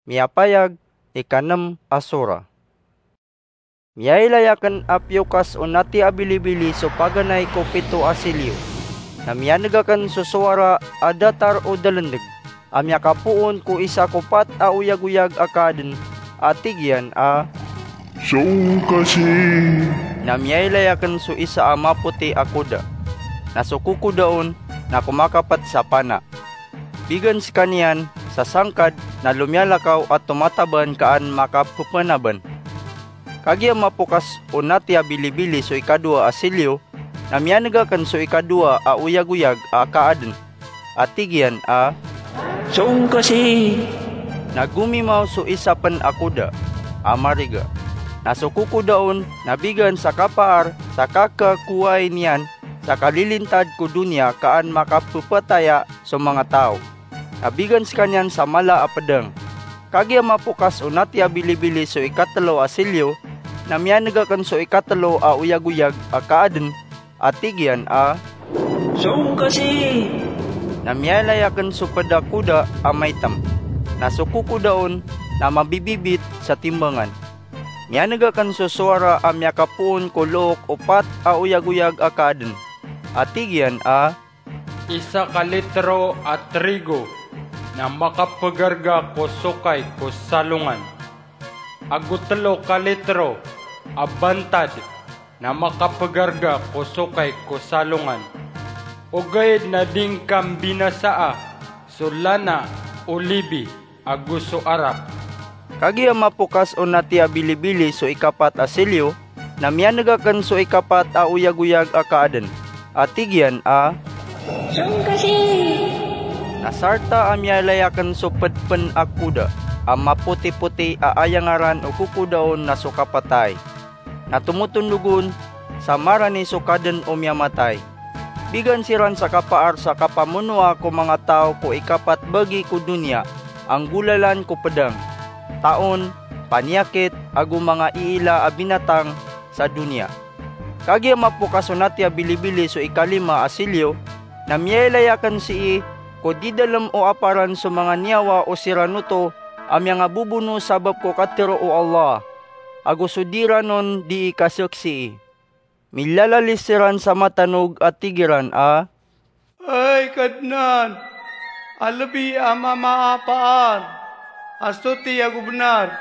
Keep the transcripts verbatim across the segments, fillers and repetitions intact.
Miyapayag ikanem asura. Miyailayakan apyokas unati abilibili so paganay ko pito asilyo. Na miyanagakan susuara adatar o dalandag. Amya kapuon ko isa kupat a uyag-uyag akaden atigyan a So kasi na miyailayakan so isa a maputi akuda. Nasukuko daon na kumakapat sa pana. Bigan si kaniyan sa sangkad na lumyalakaw at tumataban kaan makapupanaban. Kagya mapukas unati a bilibili so ikadua asilyo na miyanagakan so ikadua a uyag-uyag a kaaden atigyan a So kasi nagumimaw so isa pan akuda amariga. Nasukuko daon nabigan sa kapaar sa kakakuway niyan sa kalilintad ko dunya kaan makapupataya sa mga tao. Nabigan si kanyan sa mala a pedang. Kagya mapukas unati a bilibili so ikatalo asilyo na miyanagakan so ikatalo a uyag-uyag a kaaden atigyan a So kasi na miyalayakan so padakuda a maytam. Nasukuko daon na mabibibit sa timbangan. Miyanagakan so suara a miyakapuon ko look upat a uyag-uyag a kaaden atigyan a isa ka litro at trigo na makapagarga ko sukay ko salungan. Agutalo ka litro a bantad na makapagarga ko sukay ko salungan. Ugayad na ding kam binasaa sulana ulibi aguso arap. Kagya mapukas unati a bilibili so ikapat asilyo na miyanagakan so ikapat a uyag-uyag a kaaden atigyan a So kasi nasarta amyalayakan so pedpen akuda ang maputi-puti aayangaran o kukudaon na so kapatay. Natumutundugon sa marani so kaden o miyamatay. Bigan siran sa kapaar sa kapamunwa ko mga tao ko ikapat bagi ko dunya ang gulalan ko pedang. Taon, panyakit, agu mga iila a binatang sa dunya. Kagya mapukasunati a bilibili so ikalima asilyo na miyailayakan si ko didalam o aparan so mga niyawa o siranuto amya nga bubuno sabab ko katiro o Allah. Agu sudira non di ikasuksi. Milalalisiran sa matanog at tigiran a Ay kadnan, alabi ama maapaan, astuti agu benar.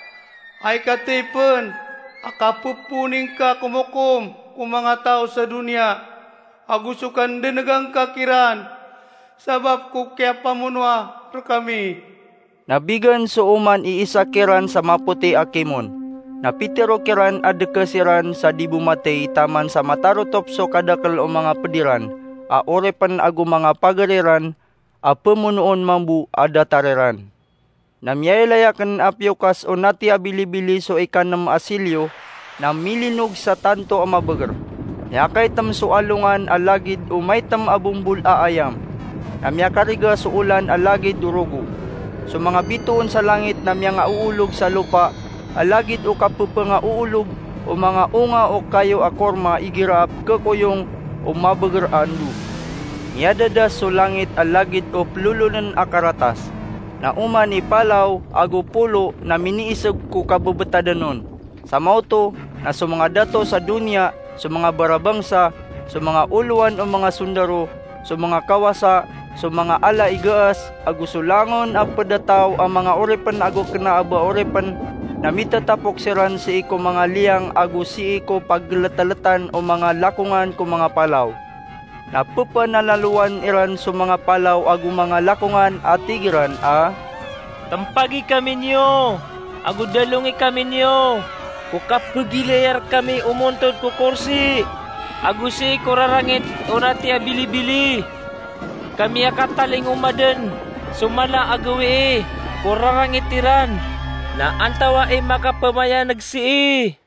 Ay katipen, akapupuning ka kumukum kung mga tao sa dunia. Agusukan denegang kakiran, sabab ko kaya pamunwa per kami. nabigan so uman iisakiran sa maputi akimon. Napitero kiran adekesiran sa dibumatay taman sa matarutop so kadakal o mga pediran, a orepan agu mga pagariran, a pemunuon mambu adatariran. Namyailayakan apyokas o nati abilibili so ikanem asilyo na milinog sa tanto a mabagar. Yakay tam so alungan alagid umaytam abumbul aayam. Namyakariga so ulan alagid durugo. So mga bituon sa langit namya nga uulog sa lupa alagid o kapupa nga uulog o mga unga o kayo akorma igirap kakuyong o mabagar andu. Niyadada so langit alagid o plulunan akaratas. Na uman ipalaw ago pulo na miniisog ko kabubetadanon. Sa mauto na sa mga dato sa dunya, sa mga barabangsa, sa mga uluan o mga sundaro, sa mga kawasa, sa mga ala igaas, ago sulangon ang padataw ang mga orepan ago kinaaba orepan, na mitatapok siran si iko mga liyang ago si iko paglatalatan o mga lakungan ko mga palaw. Napupanalaluan iran sa mga palaw ago mga lakungan at tigiran a tampagi kami niyo, agu dalungi kami niyo, kukapagilayar kami umuntod ko kursi, agu si kurarangit unati a bili-bili. Kami akataling umaden, sumala agawi, kurarangit tiran, na antawa ay makapamaya nagsii.